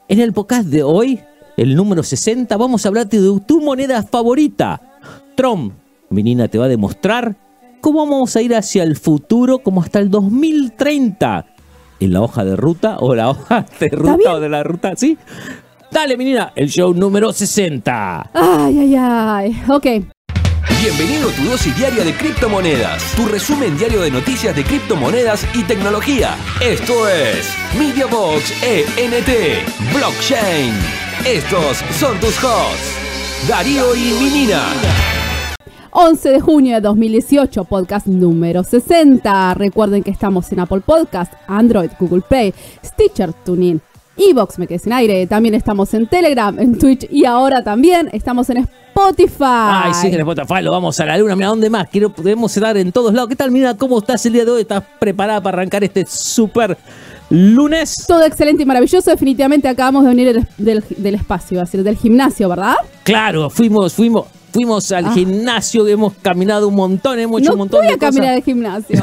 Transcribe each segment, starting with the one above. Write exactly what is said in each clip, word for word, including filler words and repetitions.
En el podcast de hoy, el número sesenta, vamos a hablarte de tu moneda favorita, Tron. Mi Nina te va a demostrar cómo vamos a ir hacia el futuro, como hasta el dos mil treinta. En la hoja de ruta, o la hoja de ruta, o de la ruta, ¿sí? Dale, mi Nina, el show número sesenta. Ay, ay, ay, ok. Bienvenido a tu dosis diaria de criptomonedas, tu resumen diario de noticias de criptomonedas y tecnología. Esto es MediaVox E N T Blockchain. Estos son tus hosts, Darío y mi Nina. once de junio de dos mil dieciocho, podcast número sesenta. Recuerden que estamos en Apple Podcast, Android, Google Play, Stitcher, TuneIn, iVoox, me quedé sin aire. También estamos en Telegram, en Twitch y ahora también estamos en Spotify. Ay, sí, en Spotify lo vamos a la luna. Mira, ¿dónde más? Quiero, podemos estar en todos lados. ¿Qué tal, Mira? ¿Cómo estás el día de hoy? ¿Estás preparada para arrancar este súper lunes? Todo excelente y maravilloso. Definitivamente acabamos de venir del, del, del espacio, es decir, del gimnasio, ¿verdad? Claro, fuimos, fuimos, fuimos al ah. gimnasio, hemos caminado un montón, hemos hecho no un montón de cosas. No voy a caminar al gimnasio.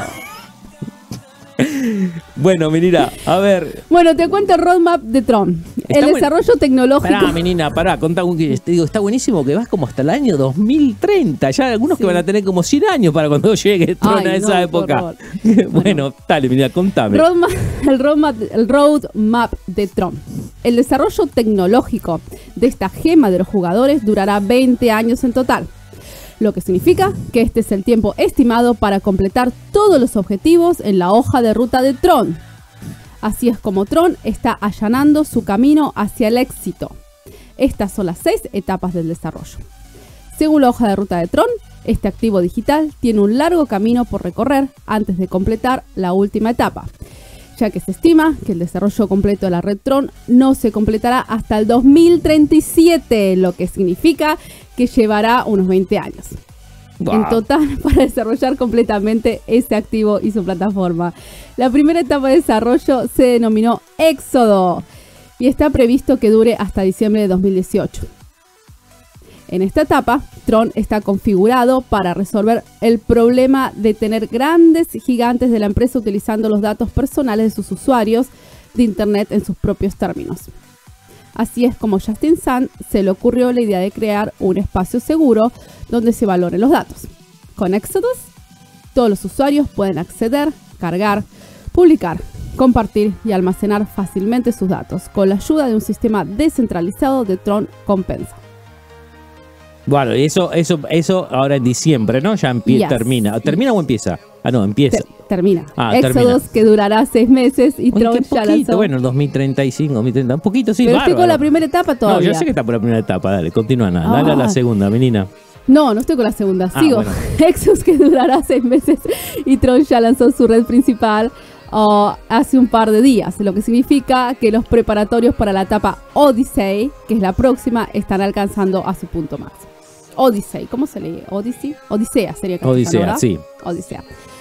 Bueno, Menina, a ver. Bueno, te cuento el roadmap de Tron. El buen... desarrollo tecnológico. Pará, Menina, pará, contá, te digo, está buenísimo que vas como hasta el año dos mil treinta. Ya algunos sí. que van a tener como cien años para cuando llegue Tron. Ay, a esa no, época. bueno, bueno, dale, Menina, contame. Roadmap, el, roadmap, el roadmap de Tron. El desarrollo tecnológico de esta gema de los jugadores durará veinte años en total. Lo que significa que este es el tiempo estimado para completar todos los objetivos en la hoja de ruta de Tron. Así es como Tron está allanando su camino hacia el éxito. Estas son las seis etapas del desarrollo. Según la hoja de ruta de Tron, este activo digital tiene un largo camino por recorrer antes de completar la última etapa, ya que se estima que el desarrollo completo de la red Tron no se completará hasta el dos mil treinta y siete, lo que significa que llevará unos veinte años. Wow. En total para desarrollar completamente este activo y su plataforma. La primera etapa de desarrollo se denominó Éxodo y está previsto que dure hasta diciembre de dos mil dieciocho. En esta etapa, Tron está configurado para resolver el problema de tener grandes gigantes de la empresa utilizando los datos personales de sus usuarios de Internet en sus propios términos. Así es como Justin Sun se le ocurrió la idea de crear un espacio seguro donde se valoren los datos. Con Exodus, todos los usuarios pueden acceder, cargar, publicar, compartir y almacenar fácilmente sus datos con la ayuda de un sistema descentralizado de Tron Compensa. Bueno, eso, eso, eso ahora en diciembre, ¿no? Ya empie- yes. termina. ¿Termina o empieza? Ah, no, empieza. Ter- termina. Ah, Éxodos que durará seis meses y Oye, Tron ya lanzó. Bueno, dos mil treinta y cinco, dos mil treinta, un poquito, sí, Pero bárbaro. estoy con la primera etapa todavía. No, yo sé que está por la primera etapa, dale, continúa, nada. Ah. Dale a la segunda, Menina. No, no estoy con la segunda, Ah, sigo. bueno. Exodus que durará seis meses y Tron ya lanzó su red principal uh, hace un par de días, lo que significa que los preparatorios para la etapa Odyssey, que es la próxima, están alcanzando a su punto máximo. Odyssey, ¿cómo se lee? Odyssey, Odisea sería castellano, Odisea, ¿verdad? sí. Odisea.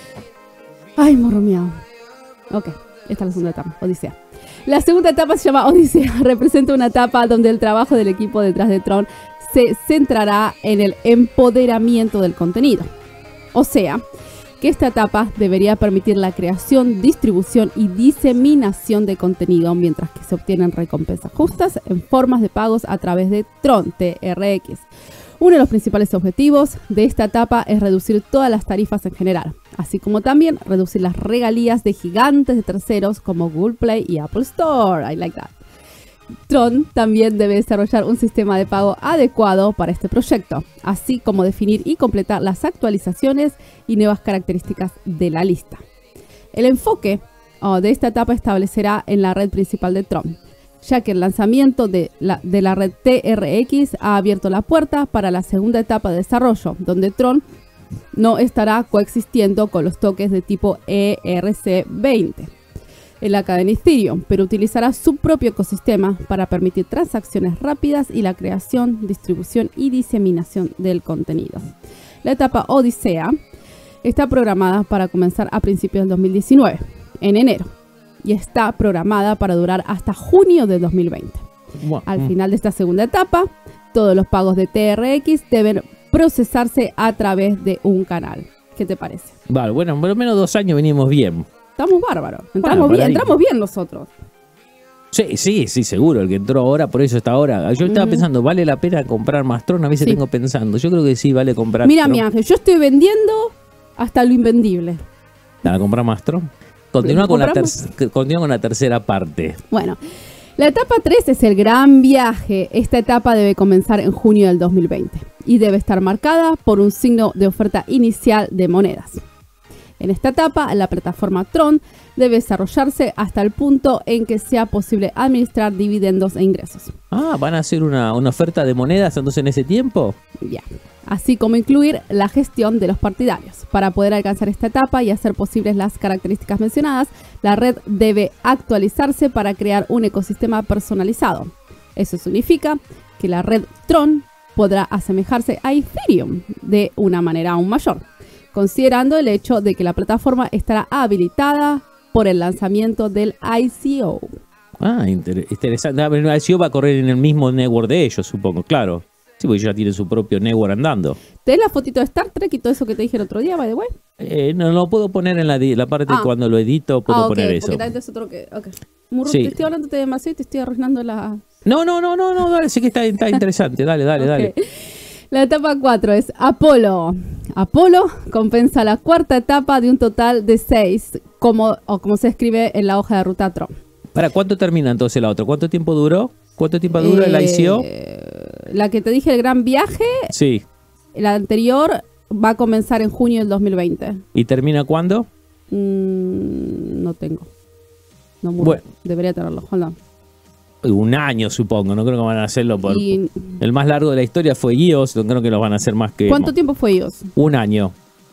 Ay, morro miau. Ok, esta es la segunda etapa, Odisea. La segunda etapa se llama Odisea. Representa una etapa donde el trabajo del equipo detrás de Tron se centrará en el empoderamiento del contenido. O sea, que esta etapa debería permitir la creación, distribución y diseminación de contenido, mientras que se obtienen recompensas justas en formas de pagos a través de Tron T R X. Uno de los principales objetivos de esta etapa es reducir todas las tarifas en general, así como también reducir las regalías de gigantes de terceros como Google Play y Apple Store. I like that. Tron también debe desarrollar un sistema de pago adecuado para este proyecto, así como definir y completar las actualizaciones y nuevas características de la lista. El enfoque oh, de esta etapa establecerá en la red principal de Tron, ya que el lanzamiento de la, de la red T R X ha abierto la puerta para la segunda etapa de desarrollo, donde Tron no estará coexistiendo con los tokens de tipo E R C veinte en la cadena Ethereum, pero utilizará su propio ecosistema para permitir transacciones rápidas y la creación, distribución y diseminación del contenido. La etapa Odisea está programada para comenzar a principios del dos mil diecinueve, en enero, y está programada para durar hasta junio de dos mil veinte. Wow. Al final de esta segunda etapa, todos los pagos de T R X deben procesarse a través de un canal. ¿Qué te parece? Vale, bueno, por lo menos dos años venimos bien. Estamos bárbaros. Entramos, bueno, bien, entramos bien nosotros. Sí, sí, sí, seguro. El que entró ahora, por eso está ahora. Yo estaba Ujú. pensando, ¿vale la pena comprar más Tron? A veces Sí. tengo pensando. Yo creo que sí, vale comprar Mira, Tron. mi ángel, yo estoy vendiendo hasta lo invendible. ¿Para comprar más Tron? Continúa con, la ¿Compramos? ter- continúa con la tercera parte. Bueno, la etapa tres es el gran viaje. Esta etapa debe comenzar en junio del dos mil veinte y debe estar marcada por un signo de oferta inicial de monedas. En esta etapa, la plataforma Tron debe desarrollarse hasta el punto en que sea posible administrar dividendos e ingresos. Ah, ¿van a hacer una, una oferta de monedas entonces en ese tiempo? Ya. Así como incluir la gestión de los partidarios. Para poder alcanzar esta etapa y hacer posibles las características mencionadas, la red debe actualizarse para crear un ecosistema personalizado. Eso significa que la red Tron podrá asemejarse a Ethereum de una manera aún mayor, considerando el hecho de que la plataforma estará habilitada por el lanzamiento del I C O. Ah, inter- interesante. Ah, pero el I C O va a correr en el mismo network de ellos, supongo, claro. Sí, porque ellos ya tienen su propio network andando. ¿Tenés la fotito de Star Trek y todo eso que te dije el otro día, by the way? Eh, no lo puedo poner en la, di- la parte Ah. cuando lo edito, puedo ah, ok, poner eso. porque también es otro que... Ok. Murru, Sí. te estoy hablando demasiado y te estoy arruinando la... No, no, no, no, no, dale, sí que está, está interesante. Dale, dale, dale. Ok. La etapa cuatro es Apolo. Apolo compensa la cuarta etapa de un total de seis, como, o como se escribe en la hoja de ruta Tron. ¿Para cuánto termina entonces la otra? ¿Cuánto tiempo duró? ¿Cuánto tiempo dura el I C O? Eh, la que te dije, el gran viaje, Sí. la anterior va a comenzar en junio del dos mil veinte. ¿Y termina cuándo? Mm, no tengo. No, Murru. Bueno. Debería tenerlo. Hold on. Un año, supongo. No creo que van a hacerlo por... Y- El más largo de la historia fue I O S. No creo que lo van a hacer más que... ¿Cuánto tiempo fue ellos? Un año.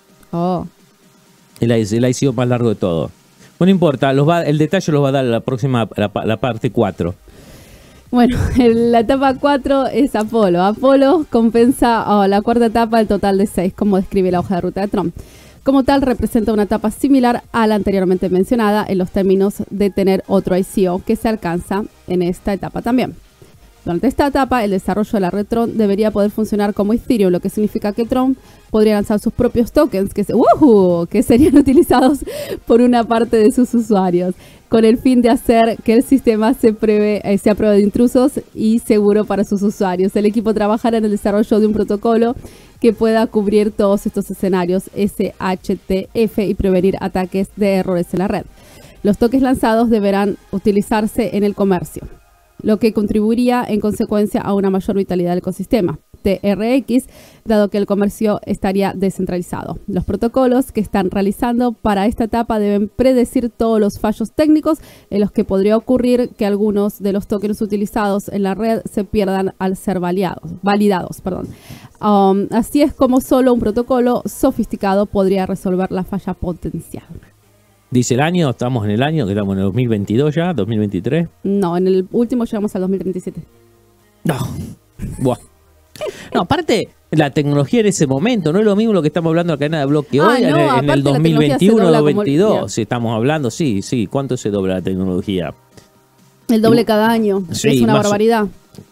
Oh. El, el I C O más largo de todo. No importa. Los va, el detalle los va a dar la próxima... La, la parte cuatro. Bueno, en la etapa cuatro es Apolo. Apolo compensa oh, la cuarta etapa del total de seis, como describe la hoja de ruta de Tron. Como tal, representa una etapa similar a la anteriormente mencionada en los términos de tener otro I C O que se alcanza en esta etapa también. Durante esta etapa, el desarrollo de la red Tron debería poder funcionar como Ethereum, lo que significa que Tron podría lanzar sus propios tokens que, se, ¡Woohoo! que serían utilizados por una parte de sus usuarios, con el fin de hacer que el sistema se pruebe, eh, sea prueba de intrusos y seguro para sus usuarios. El equipo trabajará en el desarrollo de un protocolo que pueda cubrir todos estos escenarios S H T F y prevenir ataques de errores en la red. Los tokens lanzados deberán utilizarse en el comercio, lo que contribuiría en consecuencia a una mayor vitalidad del ecosistema T R X, dado que el comercio estaría descentralizado. Los protocolos que están realizando para esta etapa deben predecir todos los fallos técnicos en los que podría ocurrir que algunos de los tokens utilizados en la red se pierdan al ser validados. validados. Perdón. Um, así es como solo un protocolo sofisticado podría resolver la falla potencial. Dice el año, estamos en el año, que estamos en el dos mil veintidós ya, dos mil veintitrés. No, en el último llegamos al dos mil treinta y siete. No. Buah. No, aparte, la tecnología en ese momento, no es lo mismo lo que estamos hablando en la cadena de bloque Ah, hoy, no, en, el- en aparte el la dos mil tecnología se veintiuno, dobla dos mil como- veintidós, mira. si estamos hablando, sí, sí, ¿cuánto se dobla la tecnología? El doble cada año. Sí, es una más o- barbaridad.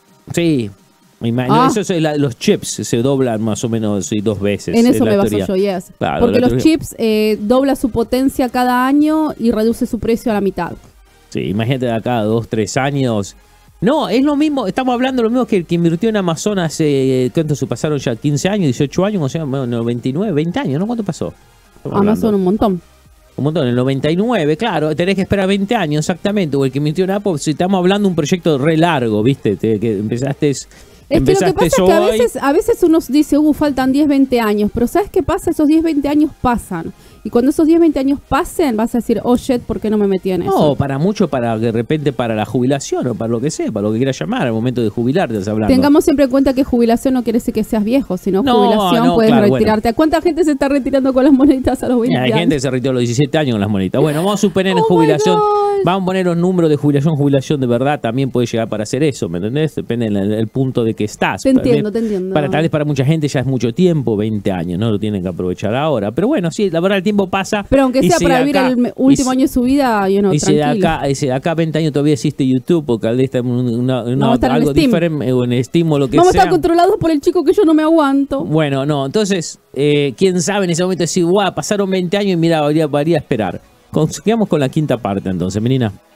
Sí, me imagino, Ah. eso es la- los chips se doblan más o menos sí, dos veces. En es eso la me baso teoría. yo, yes. Claro, Porque la los teoría. chips eh, dobla su potencia cada año y reduce su precio a la mitad. Sí, imagínate de acá a dos, tres años. No, es lo mismo, estamos hablando lo mismo que el que invirtió en Amazon hace, ¿cuánto se pasaron ya? ¿quince años, dieciocho años? O sea, bueno, noventa y nueve, veinte años, ¿no? ¿Cuánto pasó? Estamos Amazon hablando. un montón. Un montón, en el noventa y nueve, claro, tenés que esperar veinte años exactamente, o el que invirtió en Apple, si estamos hablando de un proyecto re largo, ¿viste? Te- que empezaste, Es que lo que empezaste pasa es que a hoy. veces, a veces uno dice, uh, faltan diez, veinte años, pero ¿sabes qué pasa? Esos diez, veinte años pasan. Y cuando esos diez, veinte años pasen, vas a decir, oh shit, ¿por qué no me metí en No, eso? para mucho, para de repente para la jubilación o para lo que sea, para lo que quieras llamar, al momento de jubilarte, estás hablando. Tengamos siempre en cuenta que jubilación no quiere decir que seas viejo, sino No, jubilación no, puedes claro, retirarte. ¿A cuánta gente se está retirando con las moneditas a los veinte Hay años? gente que se retiró a los diecisiete años con las monitas. Bueno, vamos a suponer en Oh my jubilación. God. Vamos a poner los números de jubilación, jubilación de verdad. También puede llegar para hacer eso, ¿me entendés? Depende del, del punto de que estás. Te Para entiendo, mí- te entiendo. Para, tal vez para mucha gente ya es mucho tiempo, veinte años, ¿no? Lo tienen que aprovechar ahora. Pero bueno, sí, la verdad el tiempo pasa. Pero aunque y sea si para de vivir acá- el me- y último si- año de su vida, you know, y si de tranquilo. acá, y si de acá a veinte años todavía existe YouTube, porque tal vez está en una, una- Vamos a estar en algo Steam. diferente, o en Steam o lo que Vamos a sea. estar controlados por el chico que yo no me aguanto. Bueno, no, entonces, eh, quién sabe en ese momento decir, guau, pasaron veinte años y mira, varía, varía esperar. Con, sigamos con la quinta parte entonces, menina.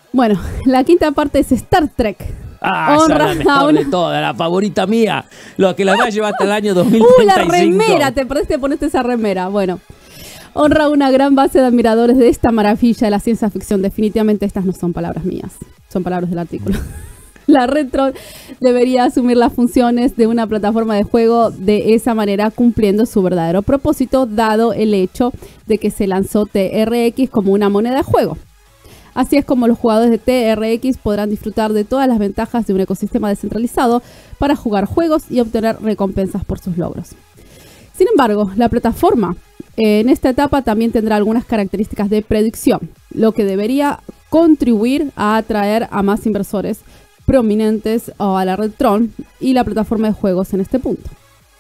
Bueno, la quinta parte es Star Trek. Ah, esa es la mejor de todas, la favorita mía. Lo que la va a llevar hasta el año dos mil treinta y cinco. ¡Uh, la remera! Te perdiste, ponerte esa remera. Bueno, honra una gran base de admiradores de esta maravilla de la ciencia ficción. Definitivamente estas no son palabras mías, son palabras del artículo. La red Tron debería asumir las funciones de una plataforma de juego de esa manera, cumpliendo su verdadero propósito, dado el hecho de que se lanzó T R X como una moneda de juego. Así es como los jugadores de T R X podrán disfrutar de todas las ventajas de un ecosistema descentralizado para jugar juegos y obtener recompensas por sus logros. Sin embargo, la plataforma en esta etapa también tendrá algunas características de predicción, lo que debería contribuir a atraer a más inversores prominentes a la red Tron y la plataforma de juegos en este punto.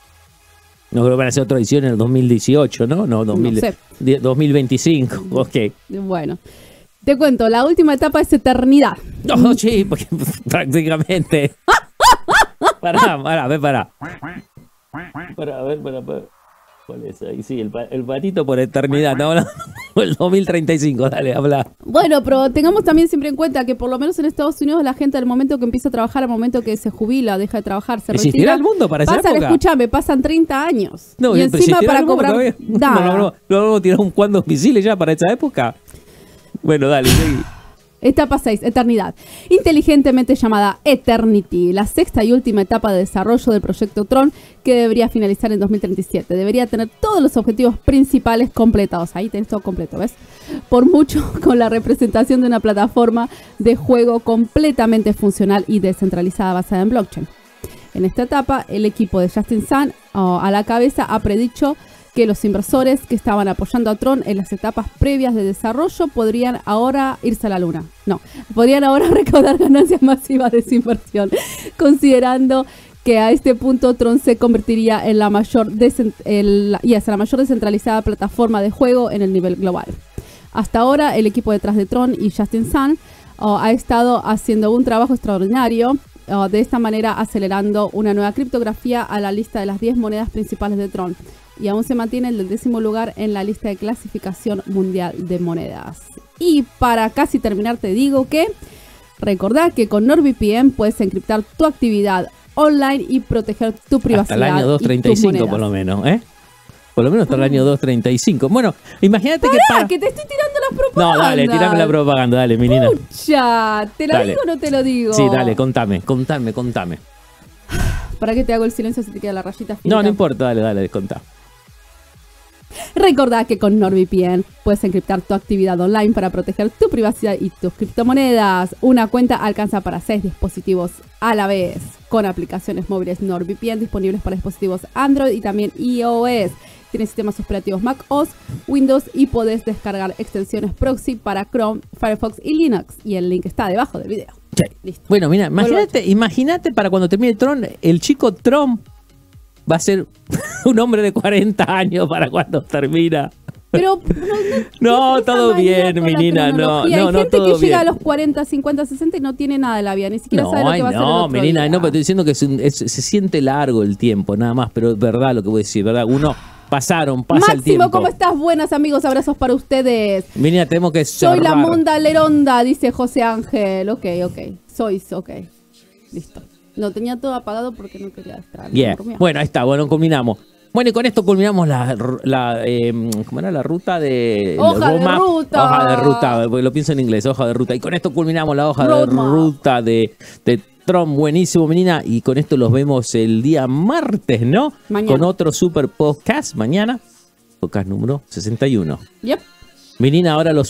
No creo que van a hacer otra edición en el dos mil dieciocho, ¿no? No, dos mil, no sé. dos mil veinticinco, ok. Bueno, te cuento, la última etapa es eternidad. No, sí, porque prácticamente... Pará, pará, a ver, pará. Pará, a ver, pará, pará. ¿Cuál es ahí? Sí, el, el patito por eternidad. Estamos hablando del dos mil treinta y cinco, dale, habla. Bueno, pero tengamos también siempre en cuenta que por lo menos en Estados Unidos la gente al momento que empieza a trabajar, al momento que se jubila, deja de trabajar, se ¿Existirá retira. el mundo para esa pasan, época? Escúchame, pasan treinta años. No, y encima para cobrar nada. nada. No, no, no, tirar un cuantos misiles ya para esa época. Bueno, dale, seguí. Etapa seis, eternidad. Inteligentemente llamada Eternity, la sexta y última etapa de desarrollo del proyecto Tron, que debería finalizar en dos mil treinta y siete. Debería tener todos los objetivos principales completados. Ahí tenés todo completo, ¿ves? Por mucho con la representación de una plataforma de juego completamente funcional y descentralizada basada en blockchain. En esta etapa, el equipo de Justin Sun oh, a la cabeza ha predicho que los inversores que estaban apoyando a Tron en las etapas previas de desarrollo podrían ahora irse a la luna. No, podrían ahora recaudar ganancias masivas de su inversión, considerando que a este punto Tron se convertiría en la mayor, desen- el, yes, la mayor descentralizada plataforma de juego en el nivel global. Hasta ahora, el equipo detrás de Tron y Justin Sun oh, ha estado haciendo un trabajo extraordinario, oh, de esta manera acelerando una nueva criptografía a la lista de las diez monedas principales de Tron. Y aún se mantiene el del décimo lugar en la lista de clasificación mundial de monedas. Y para casi terminar te digo que recordá que con NordVPN puedes encriptar tu actividad online y proteger tu privacidad. Hasta el año dos treinta y cinco por lo menos, ¿eh? Por lo menos hasta el año dos treinta y cinco. Bueno, imagínate Pará, que... Para... que te estoy tirando las propagandas. No, dale, tirame la propaganda, dale, menina. Pucha, ¿te la Dale. digo o no te lo digo? Sí, dale, contame, contame, contame. ¿Para qué te hago el silencio si te queda la rayita finita? No, no importa, dale, dale, contá. Recordá que con NordVPN puedes encriptar tu actividad online para proteger tu privacidad y tus criptomonedas. Una cuenta alcanza para seis dispositivos a la vez, con aplicaciones móviles NordVPN disponibles para dispositivos Android y también iOS. Tiene sistemas operativos macOS, Windows y podés descargar extensiones proxy para Chrome, Firefox y Linux. Y el link está debajo del video. Sí. Listo. Bueno, mira, imagínate, imagínate para cuando termine Tron, el chico Tron va a ser un hombre de cuarenta años para cuando termina. Pero no, No, todo bien, menina, no, Hay no, no, gente todo que llega a bien. los cuarenta, cincuenta, sesenta y no tiene nada de la vida, ni siquiera No, sabe lo que ay, va a hacer el no, otro menina, día. no, pero estoy diciendo que es un- es- se siente largo el tiempo, nada más, pero es verdad lo que voy a decir, ¿verdad? Uno, pasaron, pasa el tiempo. Máximo, ¿cómo estás? Buenas, amigos, abrazos para ustedes. Menina, tenemos que Soy cerrar. la Monda Leronda, dice José Ángel. Ok, ok. Sois, ok. Listo. Lo tenía todo apagado porque no quería estar. Bien, bueno, ahí está, bueno, culminamos. Bueno, y con esto culminamos la, la eh, ¿cómo era? La ruta de... Hoja de roadmap. ruta. Hoja de ruta, porque lo pienso en inglés, hoja de ruta. Y con esto culminamos la hoja Roadmap. de ruta de, de Tron. Buenísimo, menina. Y con esto los vemos el día martes, ¿no? Mañana. Con otro super podcast mañana. Podcast número sesenta y uno. Yep. Menina, ahora los